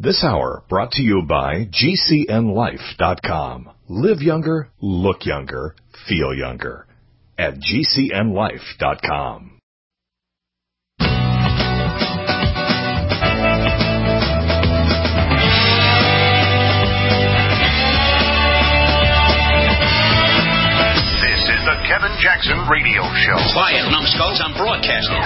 This hour brought to you by GCNLife.com. Live younger, look younger, feel younger at GCNLife.com. This is the Kevin Jackson Radio Show. Quiet, numbskulls, I'm broadcasting.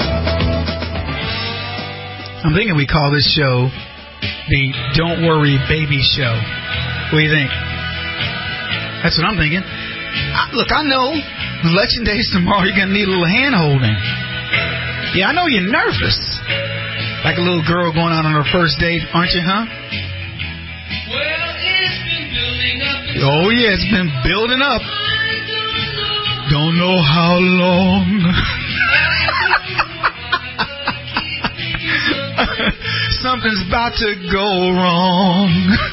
I'm thinking we call this show the Don't Worry Baby Show. What do you think? That's what I'm thinking. Look, I know Election Day's tomorrow. You're going to need a little hand-holding. Yeah, I know you're nervous. Like a little girl going out on her first date, aren't you, huh? Well, it's been building up. Oh, yeah, it's been building up. Don't know how long. Something's about to go wrong.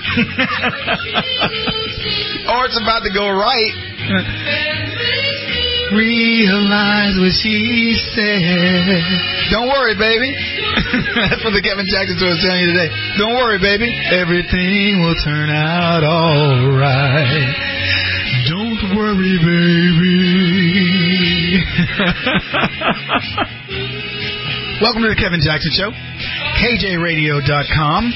Or it's about to go right. Realize what she said. Don't worry, baby. That's what the Kevin Jackson Show is telling you today. Don't worry, baby. Everything will turn out all right. Don't worry, baby. Welcome to the Kevin Jackson Show. KJRadio.com.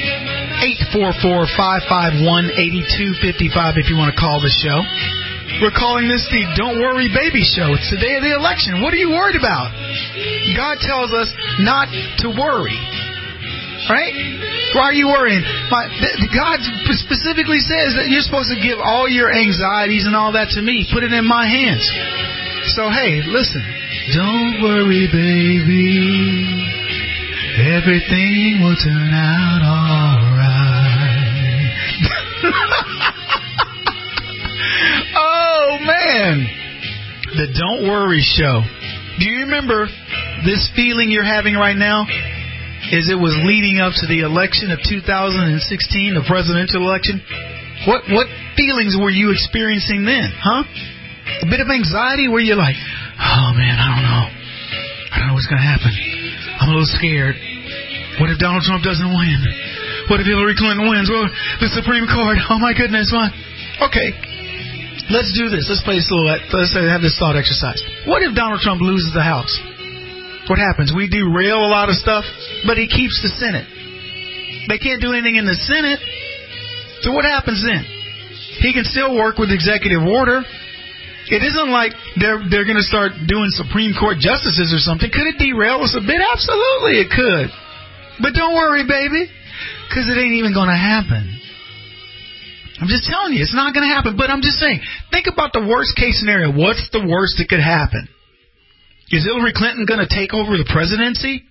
844-551-8255 if you want to call the show. We're calling this the Don't Worry Baby Show. It's the day of the election. What are you worried about? God tells us not to worry. Right? Why are you worrying? God specifically says that you're supposed to give all your anxieties and all that to me. Put it in my hands. So, hey, listen. Don't worry, baby. Everything will turn out all right. Oh, man. The Don't Worry Show. Do you remember this feeling you're having right now? As it was leading up to the election of 2016, the presidential election? What feelings were you experiencing then, huh? A bit of anxiety where you're like, oh, man, I don't know what's going to happen. I'm a little scared. What if Donald Trump doesn't win? What if Hillary Clinton wins? Well, the Supreme Court. Oh, my goodness. What? Okay. Let's do this. Let's play this let's have this thought exercise. What if Donald Trump loses the House? What happens? We derail a lot of stuff, but he keeps the Senate. They can't do anything in the Senate. So what happens then? He can still work with executive order. It isn't like they're going to start doing Supreme Court justices or something. Could it derail us a bit? Absolutely, it could. But don't worry, baby, because it ain't even going to happen. I'm just telling you, it's not going to happen. But I'm just saying, think about the worst case scenario. What's the worst that could happen? Is Hillary Clinton going to take over the presidency?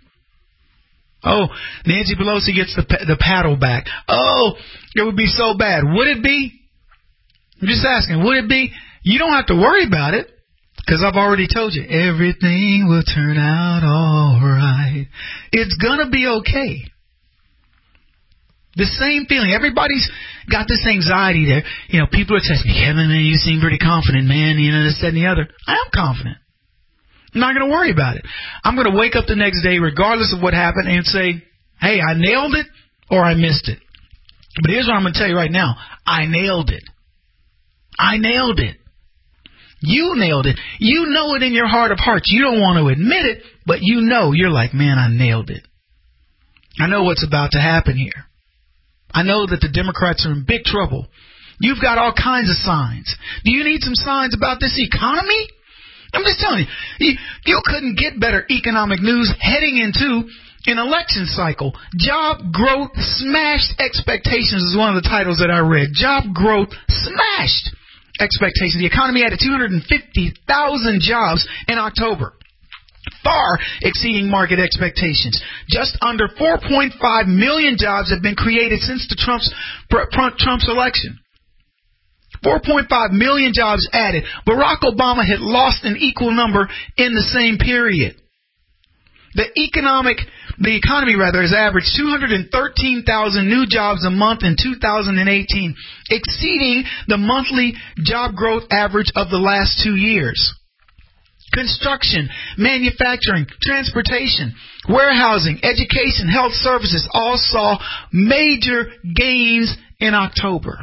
Oh, Nancy Pelosi gets the paddle back. Oh, it would be so bad. Would it be? I'm just asking, would it be? You don't have to worry about it, because I've already told you, everything will turn out all right. It's going to be okay. The same feeling. Everybody's got this anxiety there. You know, people are texting me, Kevin, man, you seem pretty confident, man. You know, this, that, and the other. I am confident. I'm not going to worry about it. I'm going to wake up the next day, regardless of what happened, and say, hey, I nailed it or I missed it. But here's what I'm going to tell you right now. I nailed it. I nailed it. You nailed it. You know it in your heart of hearts. You don't want to admit it, but you know. You're like, man, I nailed it. I know what's about to happen here. I know that the Democrats are in big trouble. You've got all kinds of signs. Do you need some signs about this economy? I'm just telling you, you couldn't get better economic news heading into an election cycle. Job growth smashed expectations is one of the titles that I read. Job growth smashed expectations. The economy added 250,000 jobs in October, far exceeding market expectations. Just under 4.5 million jobs have been created since the Trump's election. 4.5 million jobs added. Barack Obama had lost an equal number in the same period. The economy has averaged 213,000 new jobs a month in 2018, exceeding the monthly job growth average of the last 2 years. construction, manufacturing, transportation, warehousing, education, health services all saw major gains in October.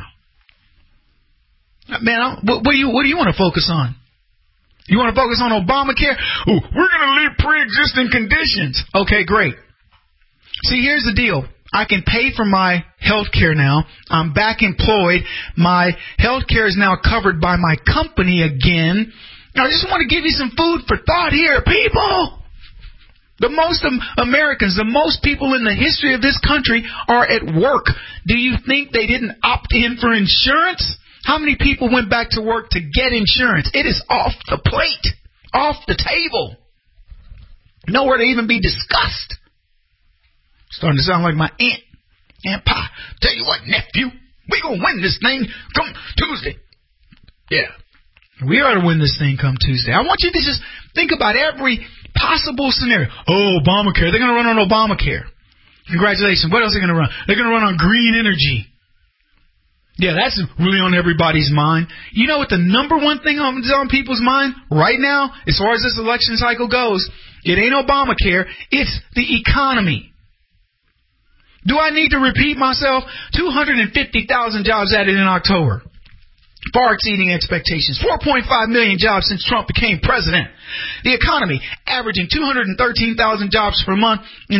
Man, what do you want to focus on? You want to focus on Obamacare? Ooh, we're going to leave pre-existing conditions. Okay, great. See, here's the deal. I can pay for my health care now. I'm back employed. My health care is now covered by my company again. I just want to give you some food for thought here, people. The most Americans, the most people in the history of this country are at work. Do you think they didn't opt in for insurance? How many people went back to work to get insurance? It is off the plate, off the table. Nowhere to even be discussed. Starting to sound like my Aunt Pa. Tell you what, nephew, we gonna win this thing come Tuesday. Yeah, we are to win this thing come Tuesday. I want you to just think about every possible scenario. Oh, Obamacare. They're gonna run on Obamacare. Congratulations. What else are they gonna run? They're gonna run on green energy. Yeah, that's really on everybody's mind. You know what the number one thing is on people's mind right now, as far as this election cycle goes? It ain't Obamacare. It's the economy. Do I need to repeat myself? 250,000 jobs added in October. Far exceeding expectations. 4.5 million jobs since Trump became president. The economy averaging 213,000 jobs per month in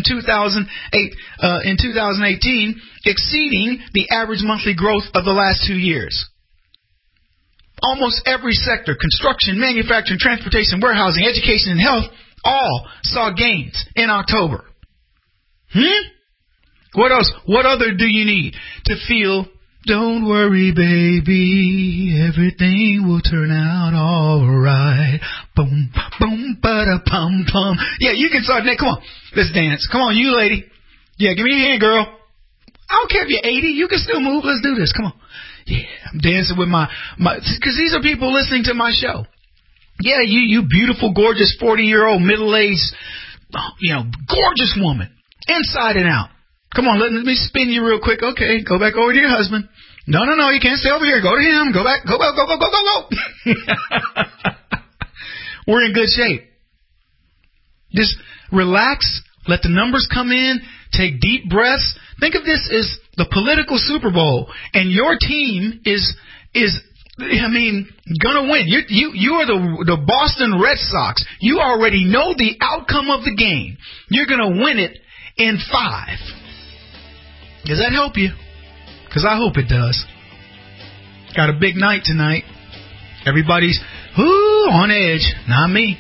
2018, exceeding the average monthly growth of the last 2 years. Almost every sector, construction, manufacturing, transportation, warehousing, education, and health, all saw gains in October. What else? What other do you need to feel? Don't worry, baby, everything will turn out all right. Boom, boom, ba-da-pum, pum. Yeah, you can start next. Come on, let's dance. Come on, you lady. Yeah, give me a hand, girl. I don't care if you're 80. You can still move. Let's do this. Come on. Yeah, I'm dancing with my because these are people listening to my show. Yeah, you beautiful, gorgeous, 40-year-old, middle-aged, gorgeous woman, inside and out. Come on, let me spin you real quick. Okay, go back over to your husband. No, you can't stay over here. Go to him. Go back. Go. We're in good shape. Just relax. Let the numbers come in. Take deep breaths. Think of this as the political Super Bowl, and your team is gonna win. You are the Boston Red Sox. You already know the outcome of the game. You're gonna win it in 5. Does that help you? Because I hope it does. Got a big night tonight. Everybody's on edge. Not me.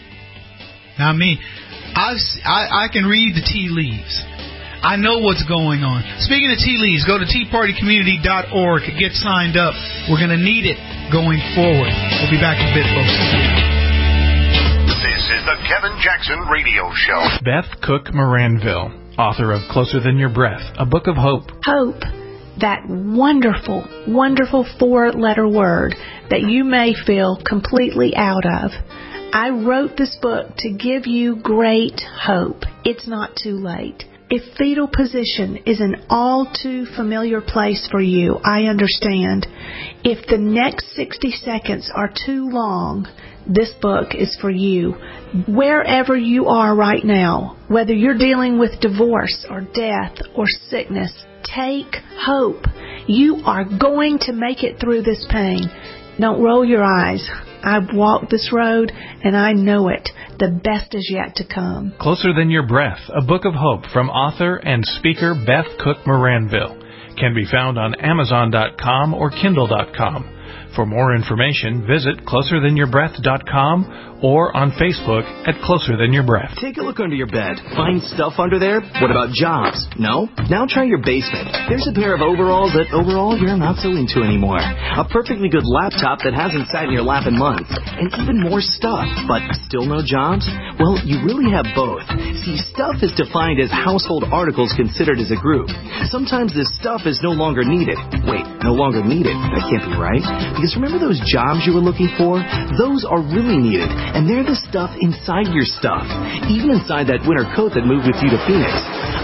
I can read the tea leaves. I know what's going on. Speaking of tea leaves, go to teapartycommunity.org. Get signed up. We're going to need it going forward. We'll be back in a bit, folks. This is the Kevin Jackson Radio Show. Beth Cook Moranville, author of Closer Than Your Breath, a book of hope. Hope, that wonderful, wonderful 4-letter word that you may feel completely out of. I wrote this book to give you great hope. It's not too late. If fetal position is an all too familiar place for you, I understand. If the next 60 seconds are too long, this book is for you. Wherever you are right now, whether you're dealing with divorce or death or sickness, take hope. You are going to make it through this pain. Don't roll your eyes. I've walked this road, and I know it. The best is yet to come. Closer Than Your Breath, a book of hope from author and speaker Beth Cook Moranville. Can be found on Amazon.com or Kindle.com. For more information, visit closerthanyourBreath.com or on Facebook at Closer Than Your Breath. Take a look under your bed. Find stuff under there? What about jobs? No? Now try your basement. There's a pair of overalls that overall you're not so into anymore. A perfectly good laptop that hasn't sat in your lap in months. And even more stuff, but still no jobs? Well, you really have both. See, stuff is defined as household articles considered as a group. Sometimes this stuff is no longer needed. Wait, no longer needed? That can't be right. Because remember those jobs you were looking for? Those are really needed, and they're the stuff inside your stuff, even inside that winter coat that moved with you to Phoenix.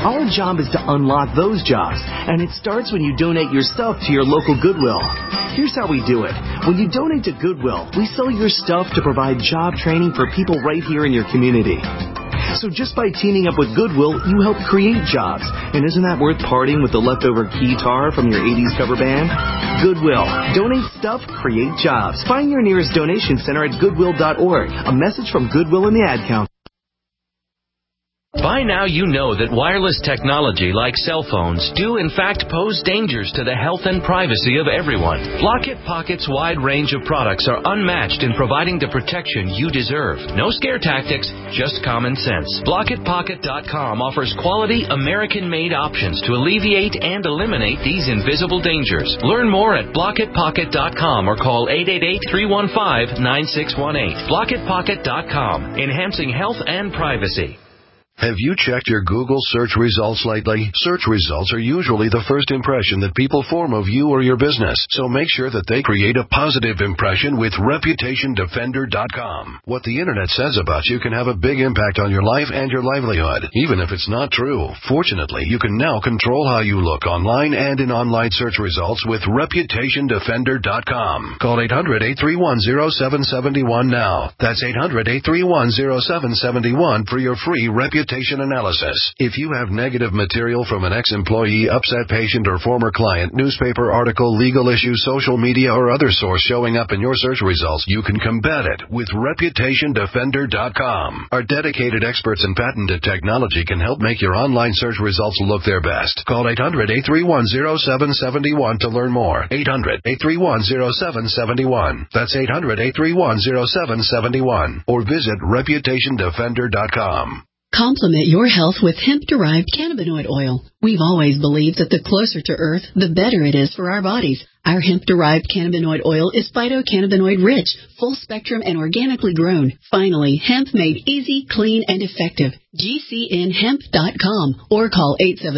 Our job is to unlock those jobs, and it starts when you donate your stuff to your local Goodwill. Here's how we do it. When you donate to Goodwill, we sell your stuff to provide job training for people right here in your community. So just by teaming up with Goodwill, you help create jobs. And isn't that worth parting with the leftover guitar from your 80s cover band? Goodwill. Donate stuff, create jobs. Find your nearest donation center at goodwill.org. A message from Goodwill and the Ad Council. By now you know that wireless technology like cell phones do in fact pose dangers to the health and privacy of everyone. Blockit Pocket's wide range of products are unmatched in providing the protection you deserve. No scare tactics, just common sense. BlockitPocket.com offers quality American-made options to alleviate and eliminate these invisible dangers. Learn more at BlockitPocket.com or call 888-315-9618. BlockitPocket.com, enhancing health and privacy. Have you checked your Google search results lately? Search results are usually the first impression that people form of you or your business, so make sure that they create a positive impression with ReputationDefender.com. What the Internet says about you can have a big impact on your life and your livelihood, even if it's not true. Fortunately, you can now control how you look online and in online search results with ReputationDefender.com. Call 800-831-0771 now. That's 800-831-0771 for your free reputation analysis. If you have negative material from an ex-employee, upset patient, or former client, newspaper article, legal issue, social media, or other source showing up in your search results, you can combat it with ReputationDefender.com. Our dedicated experts in patented technology can help make your online search results look their best. Call 800-831-0771 to learn more. 800-831-0771. That's 800-831-0771. Or visit ReputationDefender.com. Complement your health with hemp-derived cannabinoid oil. We've always believed that the closer to Earth, the better it is for our bodies. Our hemp-derived cannabinoid oil is phytocannabinoid-rich, full-spectrum, and organically grown. Finally, hemp made easy, clean, and effective. GCNhemp.com or call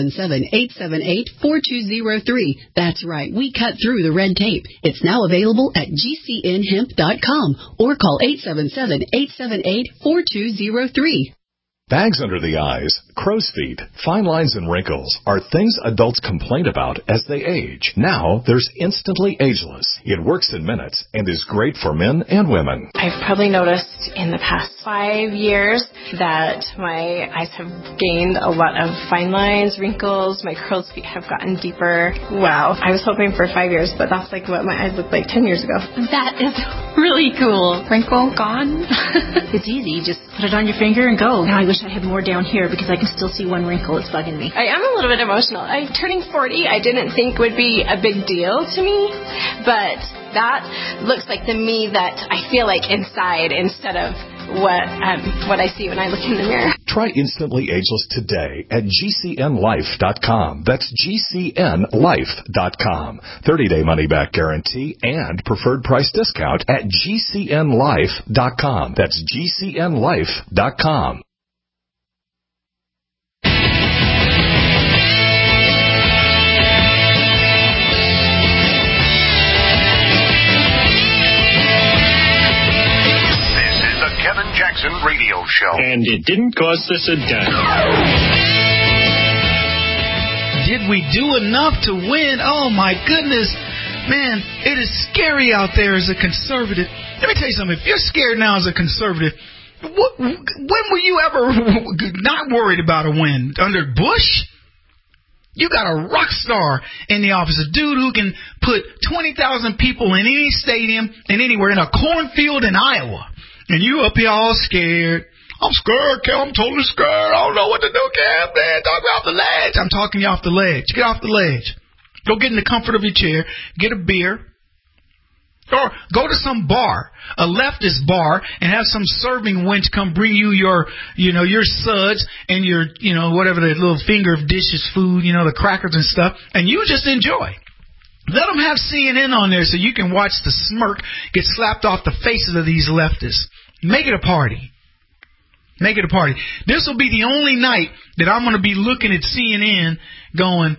877-878-4203. That's right, we cut through the red tape. It's now available at GCNhemp.com or call 877-878-4203. Bags under the eyes, crow's feet, fine lines and wrinkles are things adults complain about as they age. Now there's Instantly Ageless. It works in minutes and is great for men and women. I've probably noticed in the past 5 years that my eyes have gained a lot of fine lines, wrinkles, my crow's feet have gotten deeper. Wow. I was hoping for 5 years, but that's like what my eyes looked like 10 years ago. That is really cool. Wrinkle gone. It's easy. Just put it on your finger and go. Now I wish I had more down here because I can still see one wrinkle. It's bugging me. I am a little bit emotional. Turning 40, I didn't think would be a big deal to me, but that looks like the me that I feel like inside instead of what I see when I look in the mirror. Try Instantly Ageless today at GCNlife.com. That's GCNlife.com. 30-day money-back guarantee and preferred price discount at GCNlife.com. That's GCNlife.com. Jackson Radio Show. And it didn't cost us a dime. Did we do enough to win? Oh, my goodness. Man, it is scary out there as a conservative. Let me tell you something. If you're scared now as a conservative, when were you ever not worried about a win? Under Bush? You got a rock star in the office, a dude who can put 20,000 people in any stadium and anywhere in a cornfield in Iowa. And you up here all scared. I'm scared, Kel. I'm totally scared. I don't know what to do, Kel. Man, talk me off the ledge. I'm talking you off the ledge. Get off the ledge. Go get in the comfort of your chair. Get a beer. Or go to some bar, a leftist bar, and have some serving wench come bring you your suds and your, whatever the little finger of dishes food, the crackers and stuff, and you just enjoy. Let them have CNN on there so you can watch the smirk get slapped off the faces of these leftists. Make it a party. Make it a party. This will be the only night that I'm going to be looking at CNN going,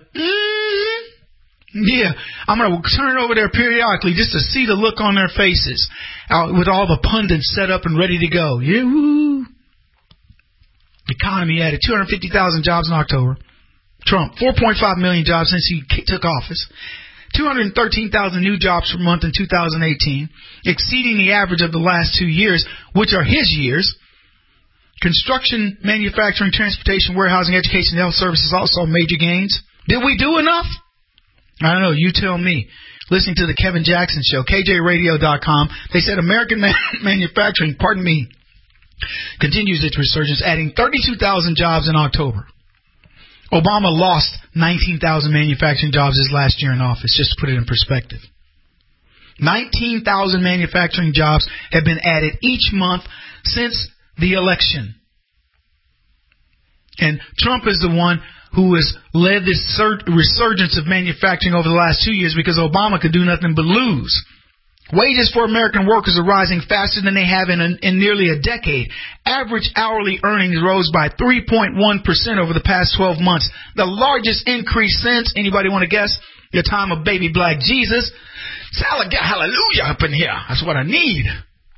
yeah, I'm going to turn over there periodically just to see the look on their faces with all the pundits set up and ready to go. Yeah, woo. Economy added 250,000 jobs in October. Trump, 4.5 million jobs since he took office. 213,000 new jobs per month in 2018, exceeding the average of the last 2 years, which are his years. Construction, manufacturing, transportation, warehousing, education, and health services also major gains. Did we do enough? I don't know. You tell me. Listening to the Kevin Jackson Show, KJRadio.com, they said American manufacturing, continues its resurgence, adding 32,000 jobs in October. Obama lost 19,000 manufacturing jobs his last year in office, just to put it in perspective. 19,000 manufacturing jobs have been added each month since the election. And Trump is the one who has led this resurgence of manufacturing over the last 2 years because Obama could do nothing but lose. Wages for American workers are rising faster than they have in nearly a decade. Average hourly earnings rose by 3.1% over the past 12 months. The largest increase since, anybody want to guess, the time of baby black Jesus? Hallelujah up in here. That's what I need.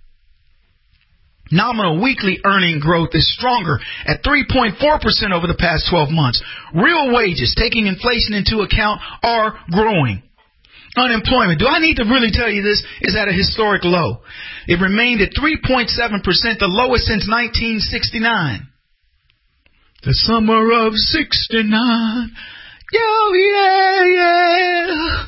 Nominal weekly earning growth is stronger at 3.4% over the past 12 months. Real wages, taking inflation into account, are growing. Unemployment, do I need to really tell you this, is at a historic low. It remained at 3.7%, the lowest since 1969. The summer of 69. Yo, yeah.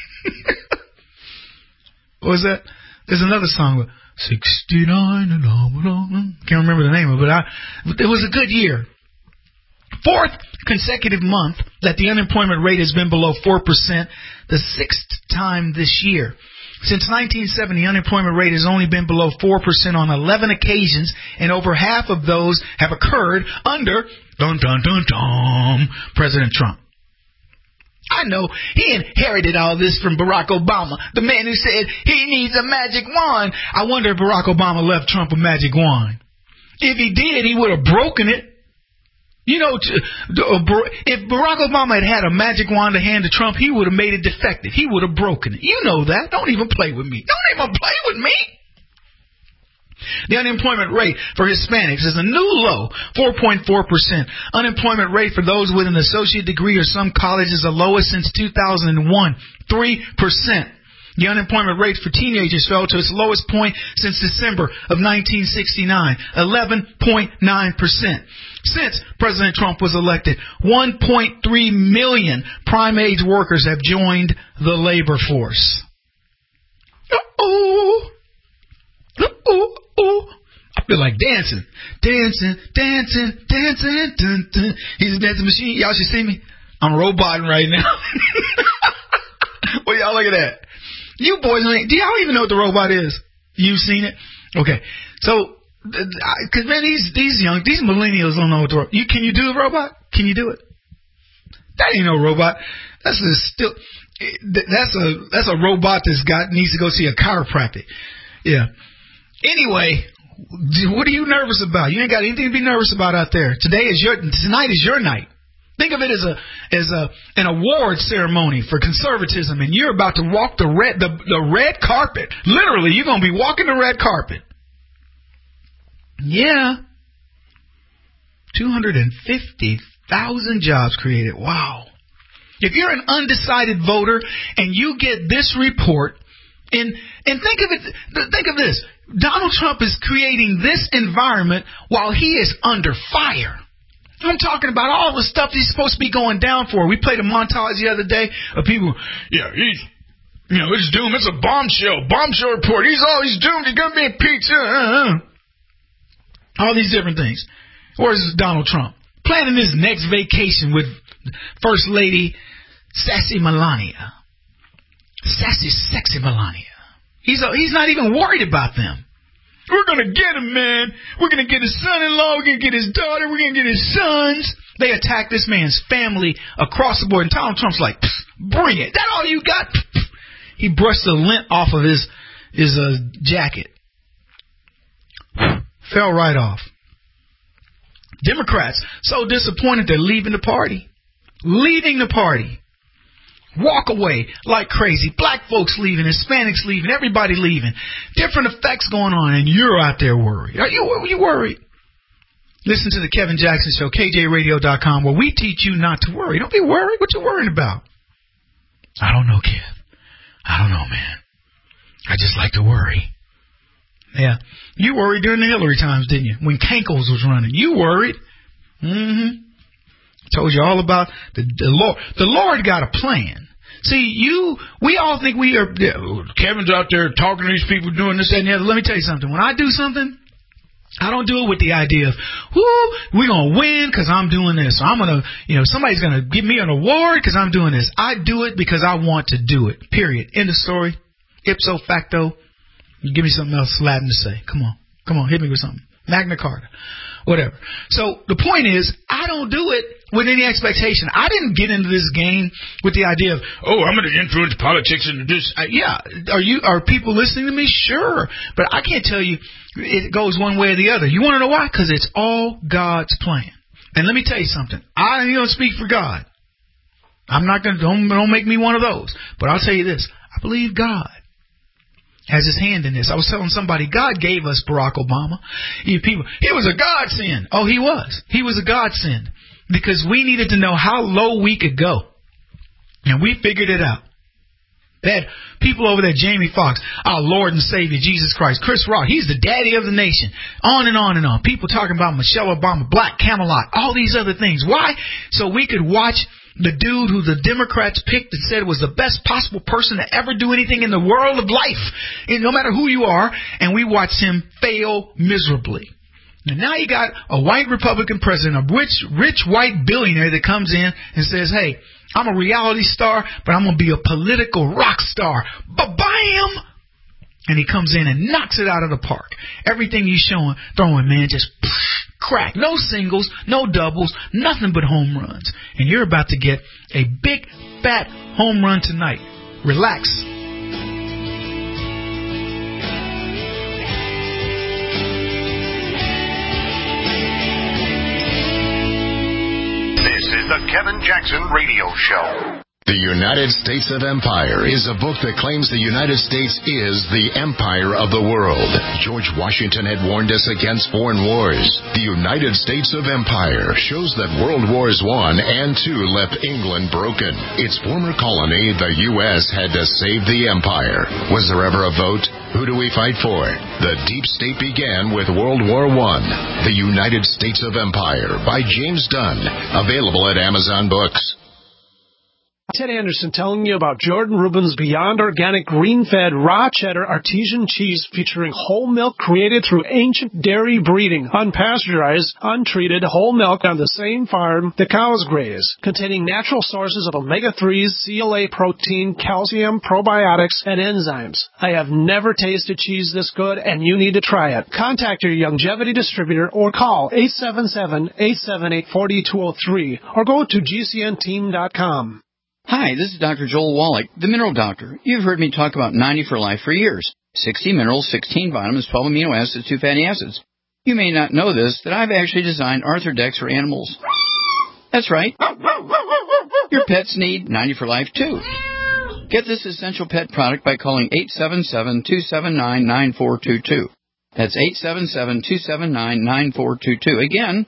What was that? There's another song with 69 and can't remember the name of it, but it was a good year. Fourth consecutive month that the unemployment rate has been below 4%, the sixth time this year. Since 1970, the unemployment rate has only been below 4% on 11 occasions, and over half of those have occurred under President Trump. I know he inherited all this from Barack Obama, the man who said he needs a magic wand. I wonder if Barack Obama left Trump a magic wand. If he did, he would have broken it. You know, if Barack Obama had a magic wand to hand to Trump, he would have made it defective. He would have broken it. You know that. Don't even play with me. Don't even play with me. The unemployment rate for Hispanics is a new low, 4.4%. Unemployment rate for those with an associate degree or some college is the lowest since 2001, 3%. The unemployment rate for teenagers fell to its lowest point since December of 1969, 11.9%. Since President Trump was elected, 1.3 million prime-age workers have joined the labor force. I feel like dancing. Dancing. Dun, dun. He's a dancing machine. Y'all should see me. I'm roboting right now. Well, y'all look at that. You boys, do y'all even know what the robot is? You've seen it? Okay. So, because man, these millennials don't know what the robot. Can you do the robot? Can you do it? That ain't no robot. That's a robot needs to go see a chiropractic. Yeah. Anyway, what are you nervous about? You ain't got anything to be nervous about out there. Tonight is your night. Think of it as an award ceremony for conservatism, and you're about to walk the red carpet. Literally, you're going to be walking the red carpet. Yeah. 250,000 jobs created. Wow. If you're an undecided voter and you get this report, and think of this. Donald Trump is creating this environment while he is under fire. I'm talking about all the stuff he's supposed to be going down for. We played a montage the other day of people, it's doomed. It's a bombshell report. He's doomed. He's going to be impeached. All these different things. Where's Donald Trump? Planning his next vacation with First Lady Sassy Melania. Sexy Melania. He's not even worried about them. We're going to get him, man. We're going to get his son-in-law. We're going to get his daughter. We're going to get his sons. They attack this man's family across the board. And Donald Trump's like, bring it. That all you got? He brushed the lint off of his jacket. Fell right off. Democrats, so disappointed they're leaving the party. Leaving the party. Walk away like crazy. Black folks leaving, Hispanics leaving, everybody leaving. Different effects going on, and you're out there worried. Are you worried? listen to the Kevin Jackson Show, KJRadio.com, where we teach you not to worry. Don't be worried. What you worrying about? I don't know, Kev. I don't know, man. I just like to worry. Yeah. You worried during the Hillary times, didn't you? When Kankles was running. You worried. Mm-hmm. Told you all about the Lord. The Lord got a plan. See, we all think we are, Kevin's out there talking to these people doing this, that, and the other. Let me tell you something. When I do something, I don't do it with the idea of, we're going to win because I'm doing this. Or I'm going to, somebody's going to give me an award because I'm doing this. I do it because I want to do it. Period. End of story. Ipso facto. You give me something else Latin to say. Come on, hit me with something. Magna Carta. Whatever. So the point is, I don't do it with any expectation. I didn't get into this game with the idea of, I'm going to influence politics and this. Are people listening to me? Sure. But I can't tell you it goes one way or the other. You want to know why? Because it's all God's plan. And let me tell you something. I don't speak for God. I'm not going to, don't make me one of those. But I'll tell you this. I believe God has his hand in this. I was telling somebody, God gave us Barack Obama. He was a godsend. Oh, he was. He was a godsend. Because we needed to know how low we could go. And we figured it out. They had people over there, Jamie Foxx, our Lord and Savior, Jesus Christ, Chris Rock, he's the daddy of the nation. On and on and on. People talking about Michelle Obama, Black Camelot, all these other things. Why? So we could watch the dude who the Democrats picked and said was the best possible person to ever do anything in the world of life, and no matter who you are, and we watched him fail miserably. And now you got a white Republican president, a rich white billionaire that comes in and says, hey, I'm a reality star, but I'm going to be a political rock star. Ba-bam! And he comes in and knocks it out of the park. Everything he's throwing, man, just crack. No singles, no doubles, nothing but home runs. And you're about to get a big, fat home run tonight. Relax. This is the Kevin Jackson Radio Show. The United States of Empire is a book that claims the United States is the empire of the world. George Washington had warned us against foreign wars. The United States of Empire shows that World Wars I and II left England broken. Its former colony, the U.S., had to save the empire. Was there ever a vote? Who do we fight for? The Deep State began with World War I. The United States of Empire by James Dunn. Available at Amazon Books. Ted Anderson telling you about Jordan Rubin's Beyond Organic Green-Fed Raw Cheddar Artesian Cheese featuring whole milk created through ancient dairy breeding, unpasteurized, untreated whole milk on the same farm the cows graze, containing natural sources of omega-3s, CLA protein, calcium, probiotics, and enzymes. I have never tasted cheese this good, and you need to try it. Contact your Longevity distributor or call 877-878-4203 or go to gcnteam.com. Hi, this is Dr. Joel Wallach, the Mineral Doctor. You've heard me talk about 90 for Life for years. 60 minerals, 16 vitamins, 12 amino acids, 2 fatty acids. You may not know this, that I've actually designed Arthrodex for animals. That's right. Your pets need 90 for Life, too. Get this essential pet product by calling 877-279-9422. That's 877-279-9422. Again,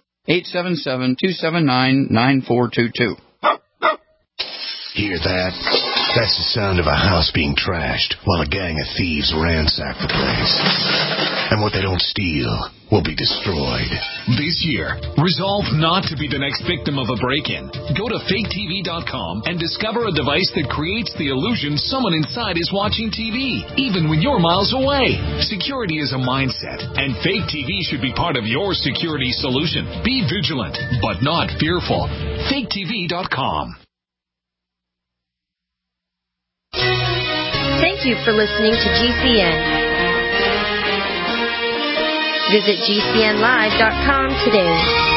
877-279-9422. Hear that? That's the sound of a house being trashed while a gang of thieves ransack the place. And what they don't steal will be destroyed. This year, resolve not to be the next victim of a break-in. Go to faketv.com and discover a device that creates the illusion someone inside is watching TV, even when you're miles away. Security is a mindset, and Fake TV should be part of your security solution. Be vigilant, but not fearful. faketv.com. Thank you for listening to GCN. Visit GCNlive.com today.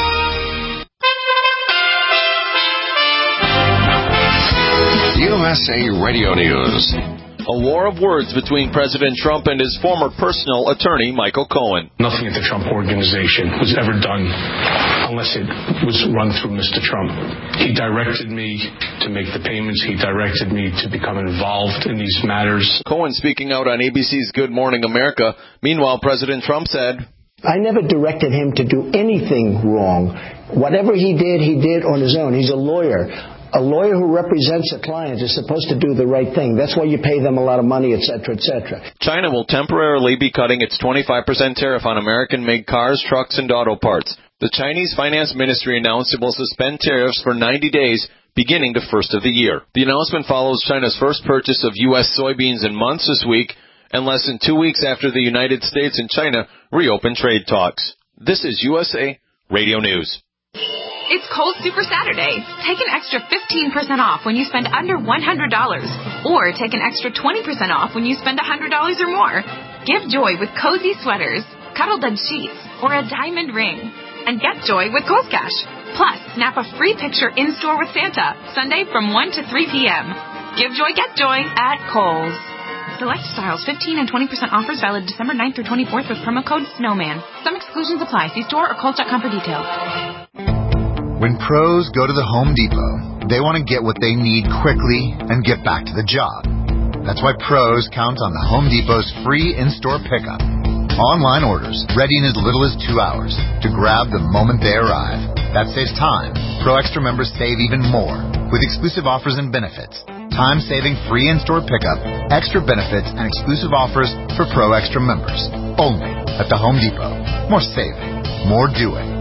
USA Radio News. A war of words between President Trump and his former personal attorney, Michael Cohen. Nothing at the Trump Organization was ever done unless it was run through Mr. Trump. He directed me to make the payments. He directed me to become involved in these matters. Cohen speaking out on ABC's Good Morning America. Meanwhile, President Trump said, I never directed him to do anything wrong. Whatever he did on his own. He's a lawyer. A lawyer who represents a client is supposed to do the right thing. That's why you pay them a lot of money, et cetera, et cetera. China will temporarily be cutting its 25% tariff on American-made cars, trucks, and auto parts. The Chinese Finance Ministry announced it will suspend tariffs for 90 days, beginning the first of the year. The announcement follows China's first purchase of U.S. soybeans in months this week, and less than 2 weeks after the United States and China reopened trade talks. This is USA Radio News. It's Kohl's Super Saturday. Take an extra 15% off when you spend under $100. Or take an extra 20% off when you spend $100 or more. Give joy with cozy sweaters, cuddle bed sheets, or a diamond ring. And get joy with Kohl's Cash. Plus, snap a free picture in-store with Santa, Sunday from 1 to 3 p.m. Give joy, get joy at Kohl's. Select styles, 15 and 20% offers valid December 9th through 24th with promo code SNOWMAN. Some exclusions apply. See store or Kohls.com for details. When pros go to the Home Depot, they want to get what they need quickly and get back to the job. That's why pros count on the Home Depot's free in-store pickup. Online orders, ready in as little as 2 hours to grab the moment they arrive. That saves time. Pro Extra members save even more with exclusive offers and benefits. Time-saving free in-store pickup, extra benefits, and exclusive offers for Pro Extra members. Only at the Home Depot. More saving, more doing.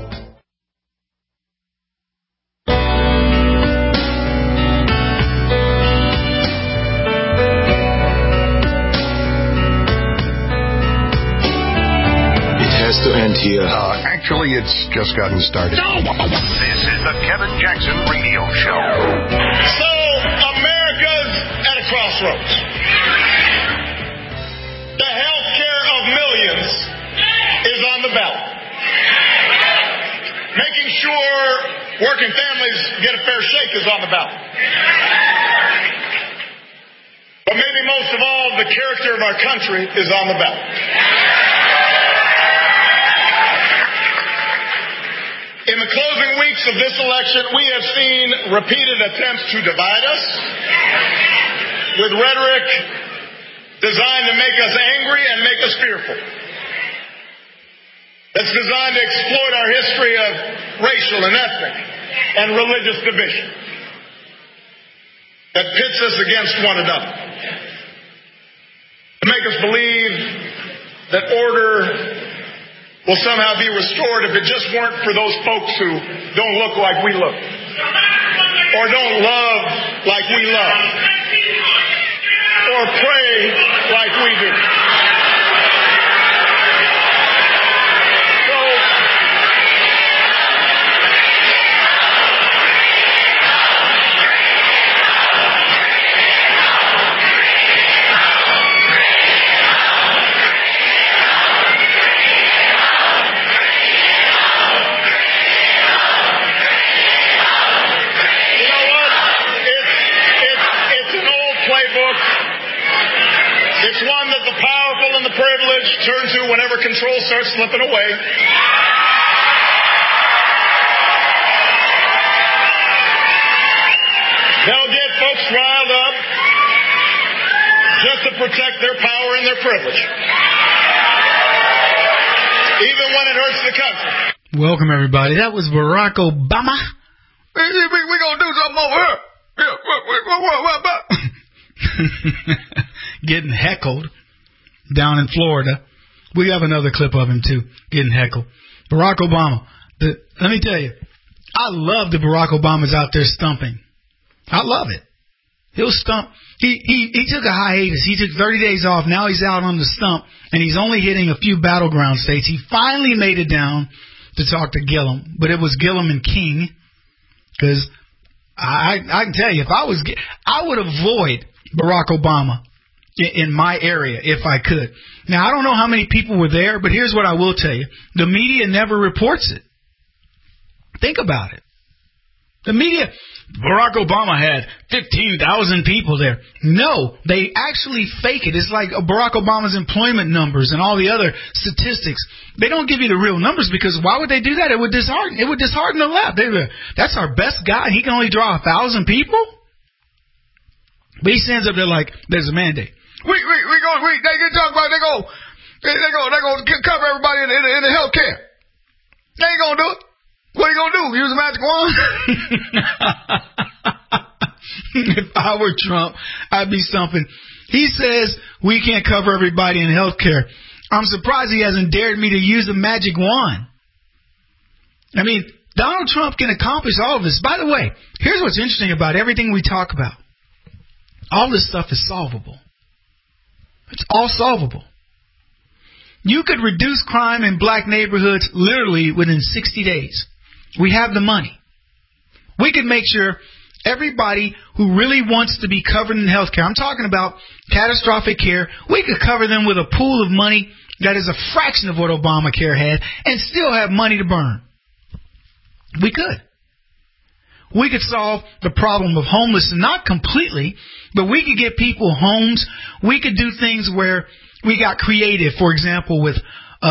To end here. Actually, it's just gotten started. This is the Kevin Jackson Radio Show. So, America's at a crossroads. The health care of millions is on the ballot. Making sure working families get a fair shake is on the ballot. But maybe most of all, the character of our country is on the ballot. In the closing weeks of this election, we have seen repeated attempts to divide us with rhetoric designed to make us angry and make us fearful. That's designed to exploit our history of racial and ethnic and religious division that pits us against one another. To make us believe that order will somehow be restored if it just weren't for those folks who don't look like we look, or don't love like we love, or pray like we do. It's one that the powerful and the privileged turn to whenever control starts slipping away. They'll get folks riled up just to protect their power and their privilege, even when it hurts the country. Welcome, everybody. That was Barack Obama. We're going to do something over here. Getting heckled down in Florida. We have another clip of him, too, getting heckled. Barack Obama. Let me tell you, I love that Barack Obama's out there stumping. I love it. He'll stump. He took a hiatus. He took 30 days off. Now he's out on the stump, and he's only hitting a few battleground states. He finally made it down to talk to Gillum, but it was Gillum and King, because I can tell you, if I would avoid Barack Obama in my area if I could. Now, I don't know how many people were there, but here's what I will tell you. The media never reports it. Think about it. The media, Barack Obama had 15,000 people there. No, they actually fake it. It's like Barack Obama's employment numbers and all the other statistics. They don't give you the real numbers, because why would they do that? It would dishearten the left. That's our best guy. He can only draw 1,000 people? But he stands up there like, there's a mandate. They can talk about it. They go, They're going to cover everybody in the health care. They ain't going to do it. What are you going to do? Use a magic wand? If I were Trump, I'd be stumping. He says we can't cover everybody in health care. I'm surprised he hasn't dared me to use a magic wand. I mean, Donald Trump can accomplish all of this. By the way, here's what's interesting about everything we talk about. All this stuff is solvable. It's all solvable. You could reduce crime in black neighborhoods literally within 60 days. We have the money. We could make sure everybody who really wants to be covered in health care, I'm talking about catastrophic care, we could cover them with a pool of money that is a fraction of what Obamacare had and still have money to burn. We could. We could solve the problem of homelessness, not completely, but we could get people homes. We could do things where we got creative, for example, with,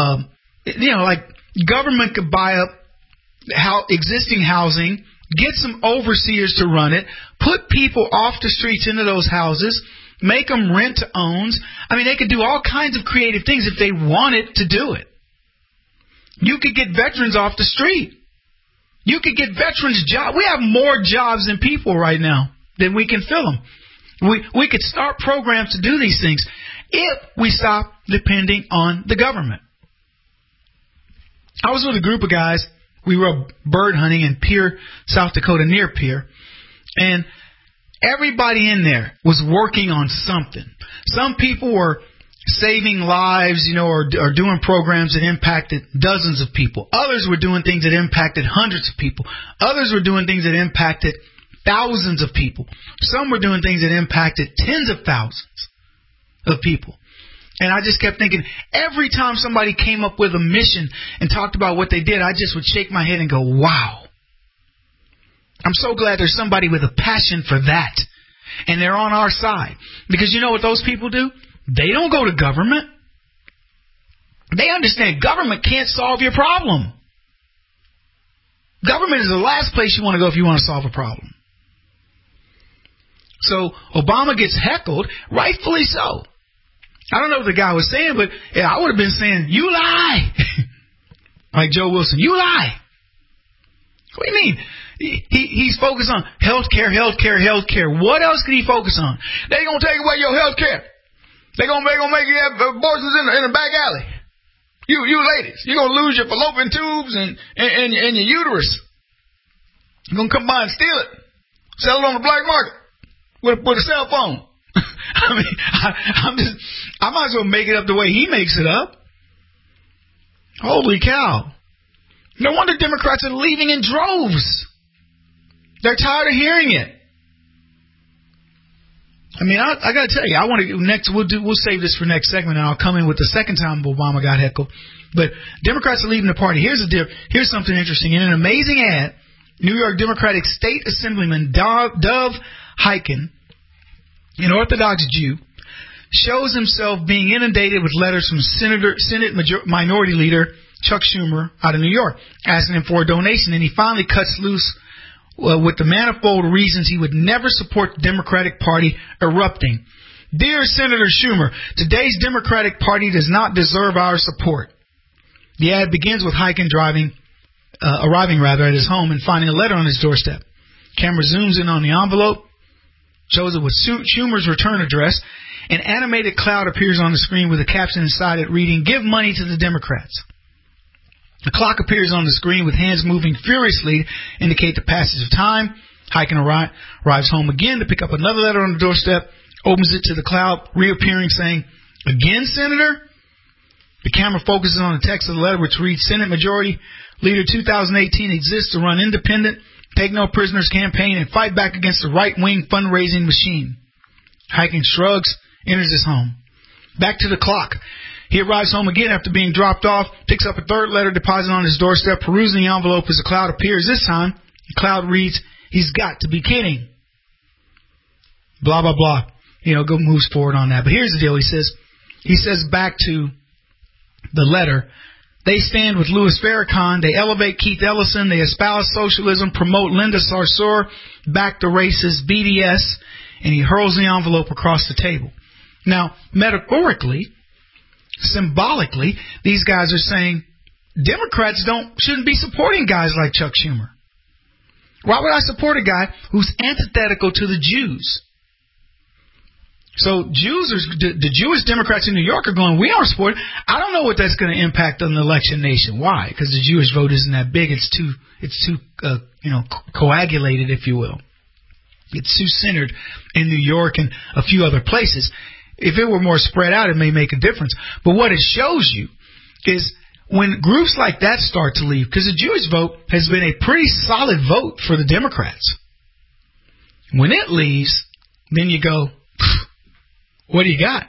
like government could buy up existing housing, get some overseers to run it, put people off the streets into those houses, make them rent to owns. I mean, they could do all kinds of creative things if they wanted to do it. You could get veterans off the street. You could get veterans jobs. We have more jobs than people right now than we can fill them. We could start programs to do these things if we stop depending on the government. I was with a group of guys. We were bird hunting in Pierre, South Dakota, near Pierre. And everybody in there was working on something. Some people were saving lives, or doing programs that impacted dozens of people. Others were doing things that impacted hundreds of people. Others were doing things that impacted thousands of people. Some were doing things that impacted tens of thousands of people. And I just kept thinking, every time somebody came up with a mission and talked about what they did, I just would shake my head and go, wow. I'm so glad there's somebody with a passion for that. And they're on our side. Because you know what those people do? They don't go to government. They understand government can't solve your problem. Government is the last place you want to go if you want to solve a problem. So Obama gets heckled, rightfully so. I don't know what the guy was saying, but I would have been saying, you lie. Like Joe Wilson, you lie. What do you mean? He's focused on health care. What else can he focus on? They're going to take away your health care. They're going to make you have abortions in the back alley. You ladies, you're going to lose your fallopian tubes and your uterus. You're going to come by and steal it. Sell it on the black market with a cell phone. I mean, I might as well make it up the way he makes it up. Holy cow. No wonder Democrats are leaving in droves. They're tired of hearing it. I mean, I got to tell you, I want to next. We'll save this for next segment, and I'll come in with the second time Obama got heckled. But Democrats are leaving the party. Here's something interesting. In an amazing ad, New York Democratic State Assemblyman Dov Hikind, an Orthodox Jew, shows himself being inundated with letters from Senate Minority Leader Chuck Schumer out of New York, asking him for a donation, and he finally cuts loose with the manifold reasons he would never support the Democratic Party, erupting. Dear Senator Schumer, today's Democratic Party does not deserve our support. The ad begins with Hikind arriving at his home and finding a letter on his doorstep. Camera zooms in on the envelope, shows it with Schumer's return address. An animated cloud appears on the screen with a caption inside it reading, "Give money to the Democrats." The clock appears on the screen with hands moving furiously to indicate the passage of time. Hikind arrives home again to pick up another letter on the doorstep, opens it to the cloud, reappearing saying, "Again, Senator?" The camera focuses on the text of the letter, which reads, "Senate Majority Leader 2018 exists to run independent, take no prisoners campaign, and fight back against the right-wing fundraising machine." Hikind shrugs, enters his home. Back to the clock. He arrives home again after being dropped off, picks up a third letter deposited on his doorstep, perusing the envelope as the cloud appears. This time, the cloud reads, "He's got to be kidding." Blah, blah, blah. Moves forward on that. But here's the deal. He says back to the letter, they stand with Louis Farrakhan, they elevate Keith Ellison, they espouse socialism, promote Linda Sarsour, back the racist BDS, and he hurls the envelope across the table. Now, metaphorically, symbolically, these guys are saying Democrats shouldn't be supporting guys like Chuck Schumer. Why would I support a guy who's antithetical to the Jews? So the Jewish Democrats in New York are going, we aren't supporting. I don't know what that's going to impact on the election nation. Why? Because the Jewish vote isn't that big. It's too coagulated, if you will. It's too centered in New York and a few other places. If it were more spread out, it may make a difference. But what it shows you is when groups like that start to leave, because the Jewish vote has been a pretty solid vote for the Democrats. When it leaves, then you go, what do you got?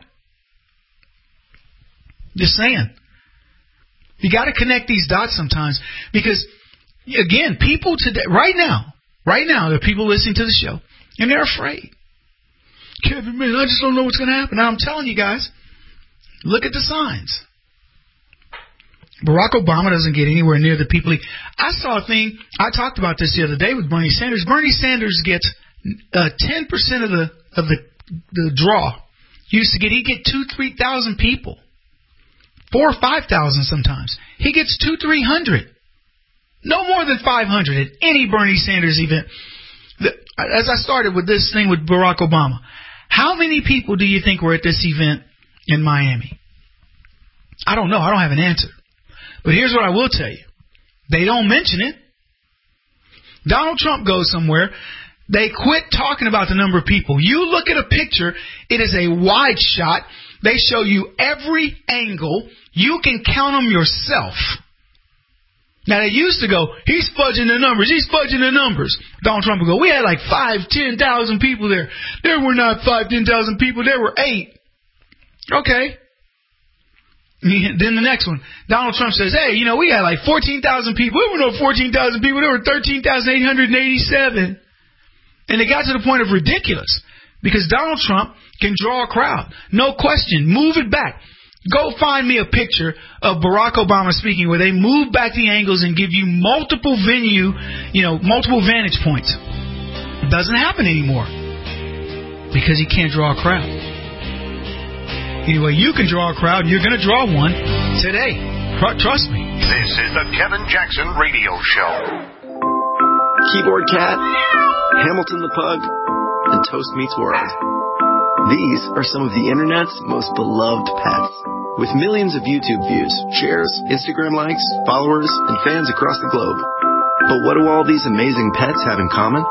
Just saying. You got to connect these dots sometimes because, again, people today, right now, there are people listening to the show, and they're afraid. Kevin, man, I just don't know what's going to happen. Now, I'm telling you guys, look at the signs. Barack Obama doesn't get anywhere near the people. I saw a thing. I talked about this the other day with Bernie Sanders. Bernie Sanders gets 10% of the draw. He'd get 2,000-3,000 people, 4,000 or 5,000 sometimes. He gets 200-300, no more than 500 at any Bernie Sanders event. As I started with this thing with Barack Obama, how many people do you think were at this event in Miami? I don't know. I don't have an answer. But here's what I will tell you. They don't mention it. Donald Trump goes somewhere. They quit talking about the number of people. You look at a picture. It is a wide shot. They show you every angle. You can count them yourself. Now, they used to go, he's fudging the numbers. He's fudging the numbers. Donald Trump would go, we had like 5,000-10,000 people there. There were not 5,000-10,000 people. There were 8. Okay. Then the next one, Donald Trump says, hey, we had like 14,000 people. There were no 14,000 people. There were 13,887. And it got to the point of ridiculous because Donald Trump can draw a crowd. No question. Move it back. Go find me a picture of Barack Obama speaking where they move back the angles and give you multiple vantage points. It doesn't happen anymore because he can't draw a crowd. Anyway, you can draw a crowd, and you're going to draw one today. Trust me. This is the Kevin Jackson Radio Show. Keyboard Cat, Hamilton the Pug, and Toast Meets World. These are some of the Internet's most beloved pets. With millions of YouTube views, shares, Instagram likes, followers, and fans across the globe. But what do all these amazing pets have in common?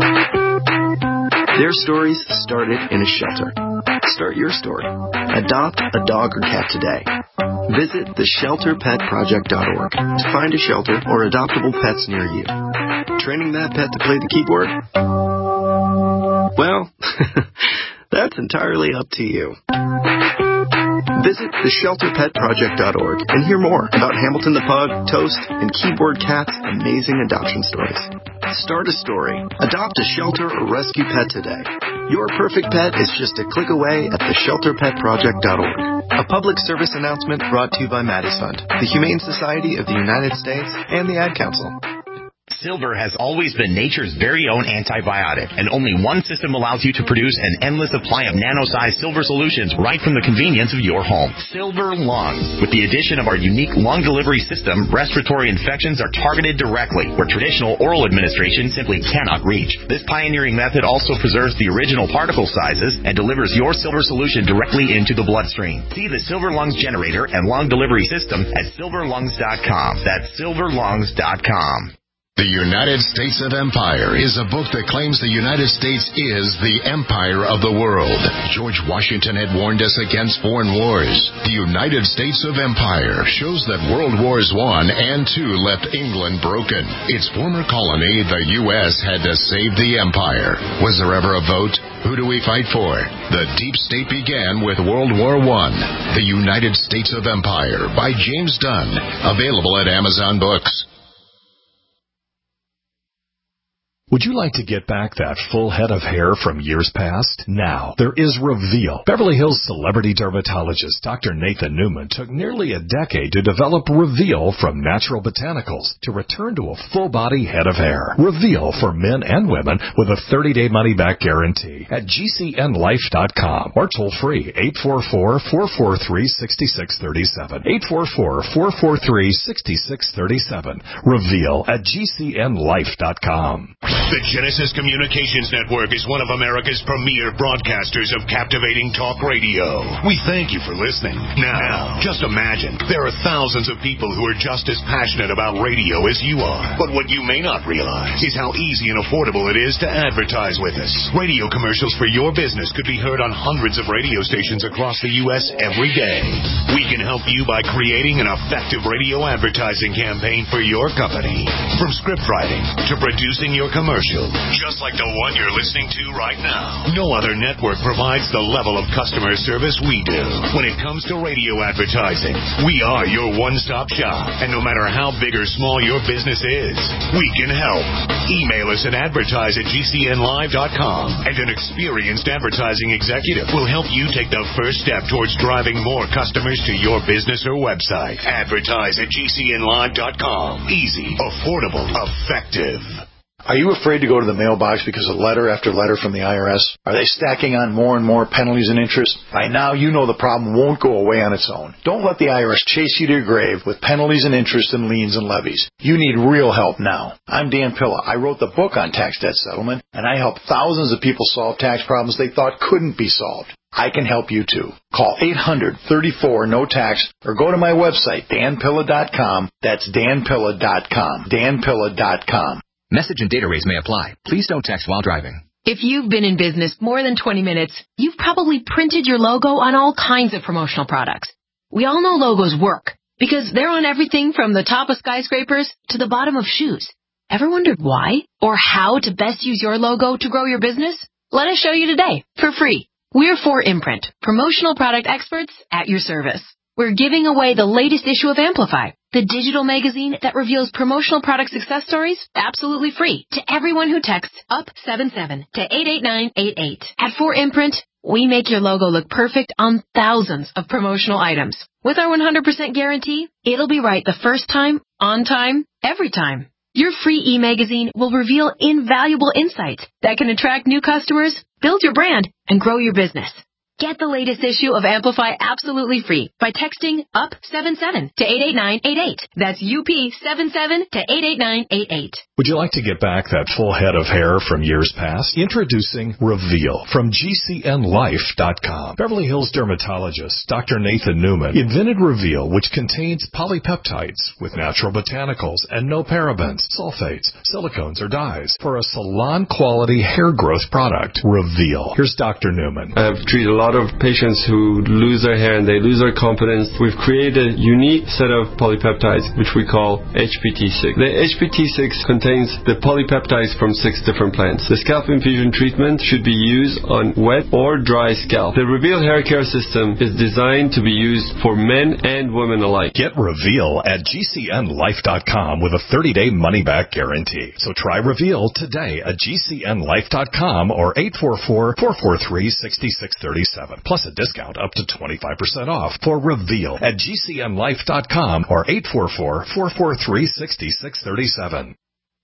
Their stories started in a shelter. Start your story. Adopt a dog or cat today. Visit theshelterpetproject.org to find a shelter or adoptable pets near you. Training that pet to play the keyboard? Well, that's entirely up to you. Visit theshelterpetproject.org and hear more about Hamilton the Pug, Toast, and Keyboard Cat's amazing adoption stories. Start a story. Adopt a shelter or rescue pet today. Your perfect pet is just a click away at theshelterpetproject.org. A public service announcement brought to you by Maddie's Fund, the Humane Society of the United States, and the Ad Council. Silver has always been nature's very own antibiotic, and only one system allows you to produce an endless supply of nano-sized silver solutions right from the convenience of your home. Silver Lungs. With the addition of our unique lung delivery system, respiratory infections are targeted directly, where traditional oral administration simply cannot reach. This pioneering method also preserves the original particle sizes and delivers your silver solution directly into the bloodstream. See the Silver Lungs generator and lung delivery system at silverlungs.com. That's silverlungs.com. The United States of Empire is a book that claims the United States is the empire of the world. George Washington had warned us against foreign wars. The United States of Empire shows that World Wars I and II left England broken. Its former colony, the U.S., had to save the empire. Was there ever a vote? Who do we fight for? The deep state began with World War I. The United States of Empire by James Dunn. Available at Amazon Books. Would you like to get back that full head of hair from years past? Now, there is Reveal. Beverly Hills celebrity dermatologist Dr. Nathan Newman took nearly a decade to develop Reveal from natural botanicals to return to a full-body head of hair. Reveal for men and women with a 30-day money-back guarantee at GCNlife.com or toll-free 844-443-6637. 844-443-6637. Reveal at GCNlife.com. The Genesis Communications Network is one of America's premier broadcasters of captivating talk radio. We thank you for listening. Now, just imagine, there are thousands of people who are just as passionate about radio as you are. But what you may not realize is how easy and affordable it is to advertise with us. Radio commercials for your business could be heard on hundreds of radio stations across the U.S. every day. We can help you by creating an effective radio advertising campaign for your company. From script writing to producing your commercial, just like the one you're listening to right now. No other network provides the level of customer service we do. When it comes to radio advertising, we are your one-stop shop. And no matter how big or small your business is, we can help. Email us at advertise@GCNlive.com, and an experienced advertising executive will help you take the first step towards driving more customers to your business or website. Advertise@GCNlive.com. Easy, affordable, effective. Are you afraid to go to the mailbox because of letter after letter from the IRS? Are they stacking on more and more penalties and interest? By now, you know the problem won't go away on its own. Don't let the IRS chase you to your grave with penalties and interest and liens and levies. You need real help now. I'm Dan Pilla. I wrote the book on tax debt settlement, and I help thousands of people solve tax problems they thought couldn't be solved. I can help you too. Call 800-34-NO-TAX or go to my website, danpilla.com. That's danpilla.com. danpilla.com. Message and data rates may apply. Please don't text while driving. If you've been in business more than 20 minutes, you've probably printed your logo on all kinds of promotional products. We all know logos work because they're on everything from the top of skyscrapers to the bottom of shoes. Ever wondered why or how to best use your logo to grow your business? Let us show you today for free. We're 4imprint, promotional product experts at your service. We're giving away the latest issue of Amplify, the digital magazine that reveals promotional product success stories absolutely free to everyone who texts UP77 to 88988. At 4imprint, we make your logo look perfect on thousands of promotional items. With our 100% guarantee, it'll be right the first time, on time, every time. Your free e-magazine will reveal invaluable insights that can attract new customers, build your brand, and grow your business. Get the latest issue of Amplify absolutely free by texting UP77 to 88988. That's UP77 to 88988. Would you like to get back that full head of hair from years past? Introducing Reveal from GCNlife.com. Beverly Hills dermatologist Dr. Nathan Newman invented Reveal, which contains polypeptides with natural botanicals and no parabens, sulfates, silicones, or dyes for a salon-quality hair growth product. Reveal. Here's Dr. Newman. I've treated a lot of patients who lose their hair and they lose their confidence. We've created a unique set of polypeptides, which we call HPT6. The HPT6 contains the polypeptides from 6 different plants. The scalp infusion treatment should be used on wet or dry scalp. The Reveal hair care system is designed to be used for men and women alike. Get Reveal at GCNlife.com with a 30-day money-back guarantee. So try Reveal today at GCNlife.com or 844-443-6637. Plus a discount up to 25% off for Reveal at GCNlife.com or 844-443-6637.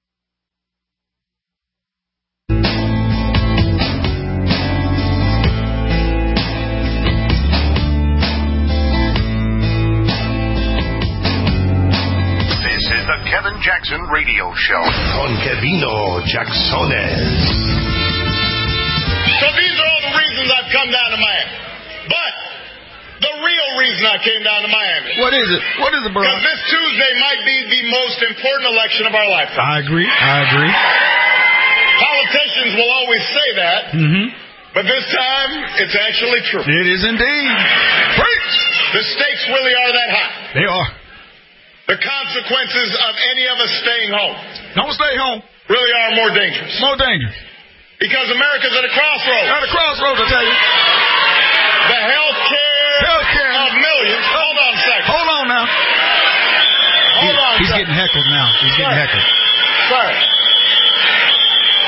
This is the Kevin Jackson Radio Show. Con Kevino Jacksones. So these are all the reasons I've come down to Miami. But the real reason I came down to Miami. What is it? What is it, bro? Because this Tuesday might be the most important election of our lifetime. I agree. Politicians will always say that. Mm-hmm. But this time, it's actually true. It is indeed. Preach! The stakes really are that high. They are. The consequences of any of us staying home. Don't stay home. Really are more dangerous. More dangerous. Because America's at a crossroads. At a crossroads, I tell you. The health care of millions. Hold on a second. Hold on now. Hold on. He's getting heckled now. He's getting heckled. Sir.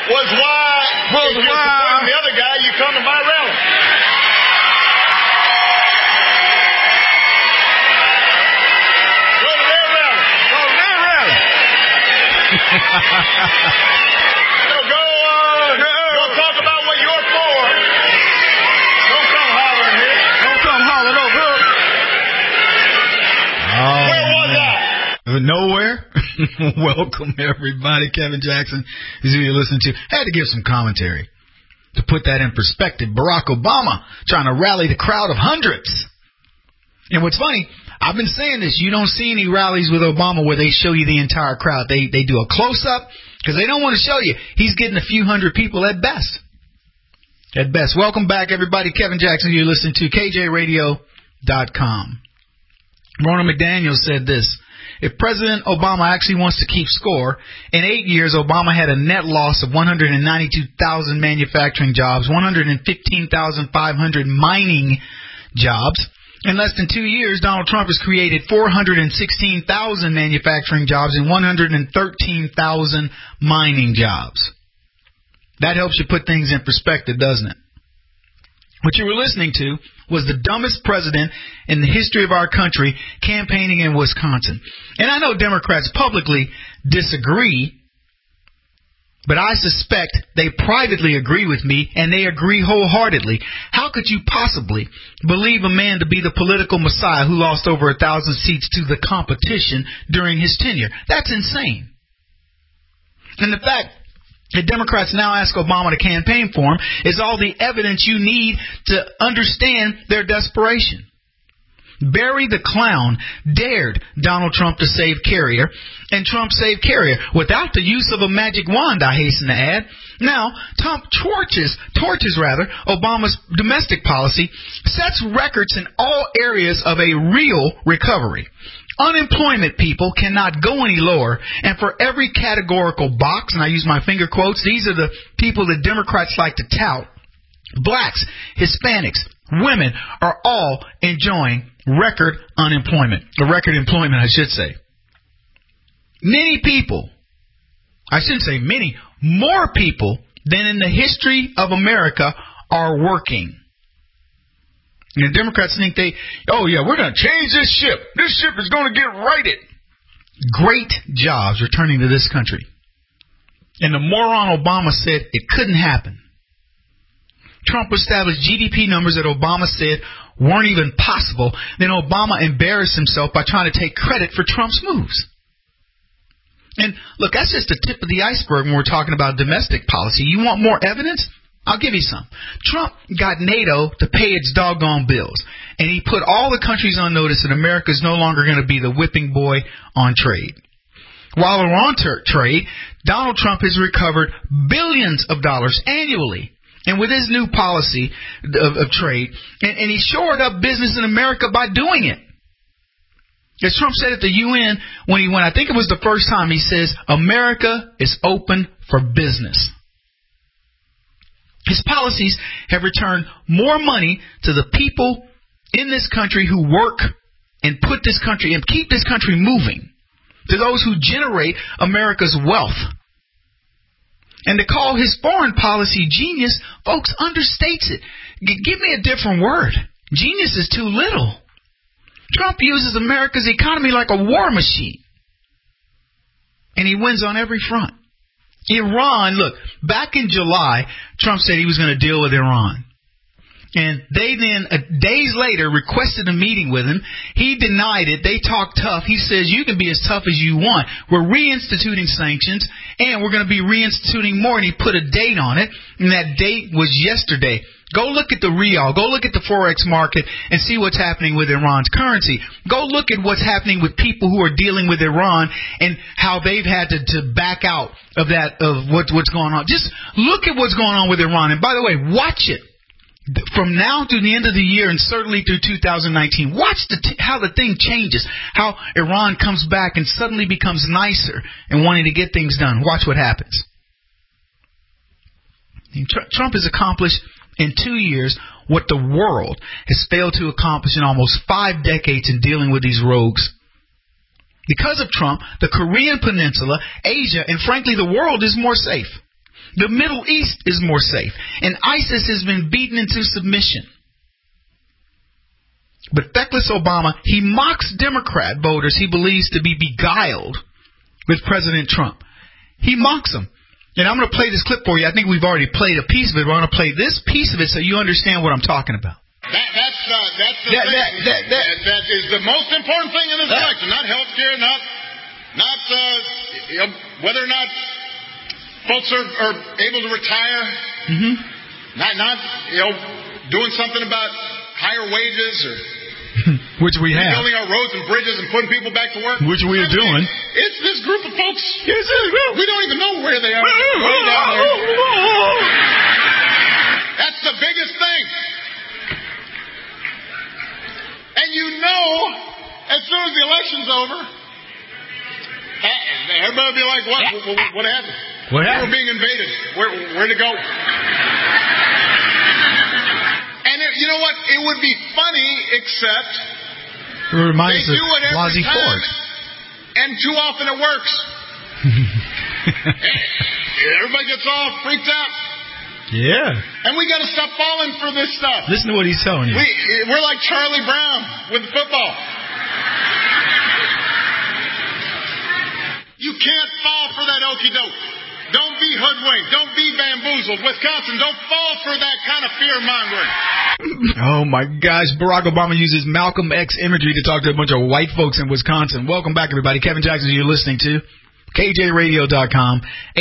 was why if you're supporting the other guy, you come to my rally. Go to their rally. Go to their rally. Go talk about what you're for. Don't come hollering here. Don't come hollering over here. Where was I? Nowhere. Welcome, everybody. Kevin Jackson is who you're listening to. I had to give some commentary to put that in perspective. Barack Obama trying to rally the crowd of hundreds. And what's funny, I've been saying this. You don't see any rallies with Obama where they show you the entire crowd. They do a close-up because they don't want to show you. He's getting a few hundred people at best. At best. Welcome back, everybody. Kevin Jackson, you're listening to KJRadio.com. Ronna McDaniel said this. If President Obama actually wants to keep score, in 8 years, Obama had a net loss of 192,000 manufacturing jobs, 115,500 mining jobs. In less than 2 years, Donald Trump has created 416,000 manufacturing jobs and 113,000 mining jobs. That helps you put things in perspective, doesn't it? What you were listening to was the dumbest president in the history of our country campaigning in Wisconsin. And I know Democrats publicly disagree, but I suspect they privately agree with me, and they agree wholeheartedly. How could you possibly believe a man to be the political messiah who lost over 1,000 seats to the competition during his tenure? That's insane. And the fact the Democrats now ask Obama to campaign for him is all the evidence you need to understand their desperation. Barry the Clown dared Donald Trump to save Carrier, and Trump saved Carrier without the use of a magic wand, I hasten to add. Now, Trump torches Obama's domestic policy, sets records in all areas of a real recovery. Unemployment, people, cannot go any lower, and for every categorical box, and I use my finger quotes, these are the people that Democrats like to tout, blacks, Hispanics, women are all enjoying record employment, I should say. Many people, I shouldn't say many, more people than in the history of America are working. And the Democrats think we're going to change this ship. This ship is going to get righted. Great jobs returning to this country. And the moron Obama said it couldn't happen. Trump established GDP numbers that Obama said weren't even possible. Then Obama embarrassed himself by trying to take credit for Trump's moves. And look, that's just the tip of the iceberg when we're talking about domestic policy. You want more evidence? I'll give you some. Trump got NATO to pay its doggone bills, and he put all the countries on notice that America is no longer going to be the whipping boy on trade. While we're on trade, Donald Trump has recovered billions of dollars annually, and with his new policy of trade, and he shored up business in America by doing it. As Trump said at the UN when he went, I think it was the first time, he says, America is open for business. His policies have returned more money to the people in this country who work and put this country and keep this country moving, to those who generate America's wealth. And to call his foreign policy genius, folks, understates it. Give me a different word. Genius is too little. Trump uses America's economy like a war machine, and he wins on every front. Iran, look, back in July, Trump said he was going to deal with Iran. And they then, days later, requested a meeting with him. He denied it. They talked tough. He says, you can be as tough as you want. We're reinstituting sanctions, and we're going to be reinstituting more. And he put a date on it, and that date was yesterday. Go look at the Riyal. Go look at the Forex market and see what's happening with Iran's currency. Go look at what's happening with people who are dealing with Iran and how they've had to back out of that, of what's going on. Just look at what's going on with Iran. And by the way, watch it. From now to the end of the year and certainly through 2019, watch how the thing changes, how Iran comes back and suddenly becomes nicer and wanting to get things done. Watch what happens. Trump has accomplished in 2 years what the world has failed to accomplish in almost 5 decades in dealing with these rogues. Because of Trump, the Korean Peninsula, Asia, and frankly the world is more safe. The Middle East is more safe. And ISIS has been beaten into submission. But feckless Obama, he mocks Democrat voters he believes to be beguiled with President Trump. He mocks them. And I'm going to play this clip for you. I think we've already played a piece of it. We're going to play this piece of it so you understand what I'm talking about. That's the thing. That is the most important thing in this election. Not health care, not whether or not folks are able to retire. Mm-hmm. Not doing something about higher wages or which we have. Rebuilding our roads and bridges and putting people back to work. Which we are doing. It's this group of folks. We don't even know where they are. Way down there. That's the biggest thing. And you know, as soon as the election's over, everybody will be like, what? What happened? What happened? We're being invaded. Where'd it go? And you know what? It would be funny, except it reminds they do it every time, Ford. and too often it works. Everybody gets all freaked out. Yeah. And we got to stop falling for this stuff. Listen to what he's telling you. We're like Charlie Brown with the football. You can't fall for that okie doke. Don't be hoodwinked. Don't be bamboozled. Wisconsin, don't fall for that kind of fear-mongering. Oh, my gosh. Barack Obama uses Malcolm X imagery to talk to a bunch of white folks in Wisconsin. Welcome back, everybody. Kevin Jackson, you're listening to KJRadio.com,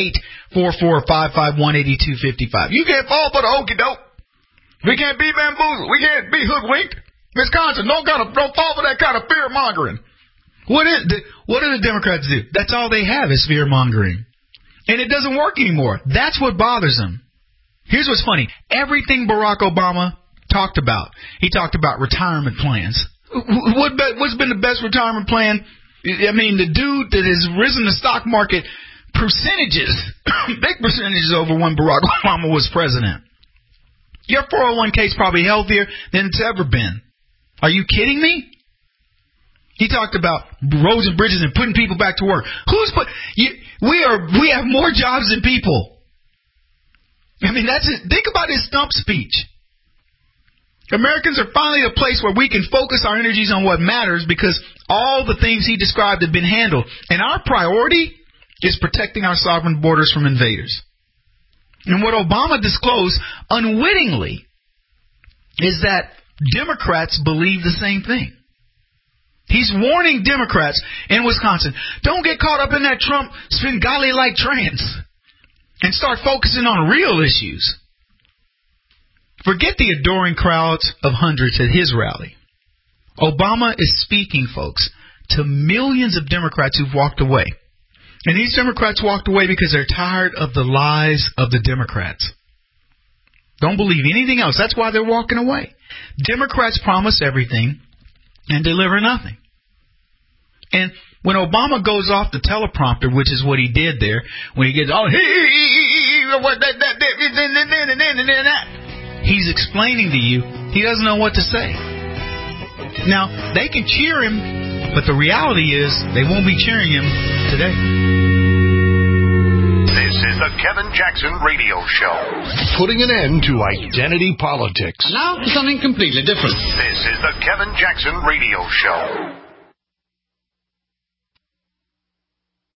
844-551-8255. You can't fall for the okie doke. We can't be bamboozled. We can't be hoodwinked. Wisconsin, don't fall for that kind of fear-mongering. What do the Democrats do? That's all they have is fear-mongering. And it doesn't work anymore. That's what bothers them. Here's what's funny. Everything Barack Obama talked about, he talked about retirement plans. What's been the best retirement plan? I mean, the dude that has risen the stock market percentages, big percentages over when Barack Obama was president. Your 401k is probably healthier than it's ever been. Are you kidding me? He talked about roads and bridges and putting people back to work. We have more jobs than people. I mean, that's it. Think about his stump speech. Americans are finally at a place where we can focus our energies on what matters because all the things he described have been handled. And our priority is protecting our sovereign borders from invaders. And what Obama disclosed unwittingly is that Democrats believe the same thing. He's warning Democrats in Wisconsin, don't get caught up in that Trump Svengali-like trance and start focusing on real issues. Forget the adoring crowds of hundreds at his rally. Obama is speaking, folks, to millions of Democrats who've walked away. And these Democrats walked away because they're tired of the lies of the Democrats. Don't believe anything else. That's why they're walking away. Democrats promise everything and deliver nothing. And when Obama goes off the teleprompter, which is what he did there, when he gets he's explaining to you he doesn't know what to say. Now, they can cheer him, but the reality is they won't be cheering him today. This is the Kevin Jackson Radio Show. Putting an end to identity politics. Now, something completely different. This is the Kevin Jackson Radio Show.